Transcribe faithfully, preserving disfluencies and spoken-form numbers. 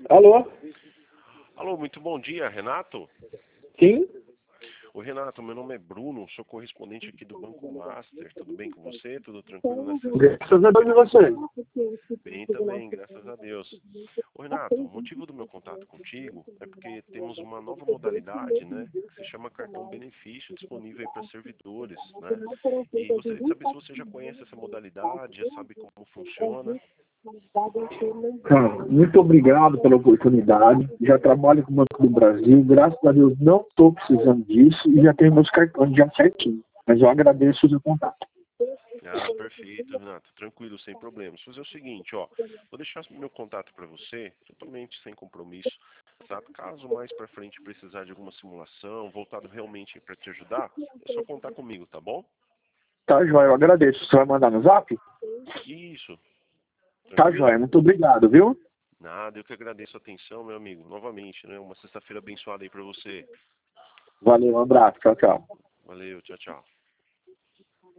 Alô? Alô, muito bom dia, Renato? Sim? Oi, Renato, meu nome é Bruno, sou correspondente aqui do Banco Master. Tudo bem com você? Tudo tranquilo nessa Graças a Deus e você? Bem também, graças a Deus. Ô, Renato, o motivo do meu contato contigo é porque temos uma nova modalidade, né, que se chama cartão benefício, disponível aí para servidores, né? E gostaria de saber se você já conhece essa modalidade, já sabe como funciona. Cara, muito obrigado pela oportunidade. Já trabalho com o Banco do Brasil. Graças a Deus não estou precisando disso e já tenho meus cartões já certinho. Mas eu agradeço o seu contato. Ah, perfeito, Renato. Tranquilo, sem problemas. Vou fazer o seguinte, ó. Vou deixar meu contato para você, totalmente sem compromisso, tá? Caso mais para frente precisar de alguma simulação, voltado realmente para te ajudar, é só contar comigo, tá bom? Tá, joia, eu agradeço. Você vai mandar no zap? Isso. Tá, Tranquilo? joia. Muito obrigado, viu? Nada, eu que agradeço a atenção, meu amigo. Novamente, né? Uma sexta-feira abençoada aí para você. Valeu, um abraço. Tchau, tchau. Valeu, tchau, tchau.